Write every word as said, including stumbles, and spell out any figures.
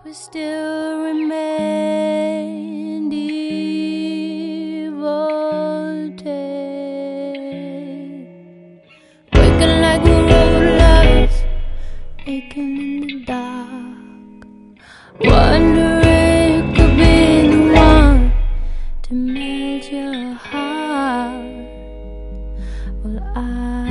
we still remain devoted, waking like we're old lovers, aching in the dark, wondering who could be the one to melt your heart. Well, I